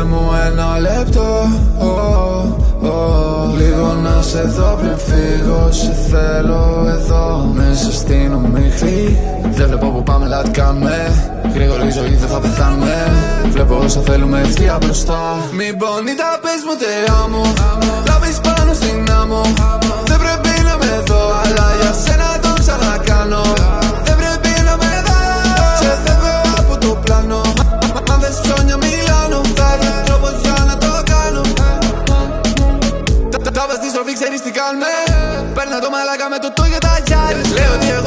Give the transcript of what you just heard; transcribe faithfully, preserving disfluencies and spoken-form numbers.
μου ένα λεπτό, oh, oh. Λίγο να σε δω πριν φύγω. Σε θέλω εδώ μέσα στην ομίχλη. Δεν βλέπω που πάμε, αλλά τι κάνουμε. Γρήγορη ζωή δεν θα πεθάνουμε. Βλέπω όσα θέλουμε ευθεία μπροστά. Μην bonita πες μου te amo. Λάβεις πάνω στην άμμο. Δεν πρέπει να με δω, αλλά για σένα το ξανακάνω. Δεν πρέπει να με δω. Σε φεύγω από το πλάνο. Αν δες ψώνια Μιλάνο, θα βρει τρόπο για να το κάνω. Τα βάζει στη στροφή, ξέρεις τι κάνουμε. Παίρνα το μαλάκα με το το για τα γυάλι. Λέω ότι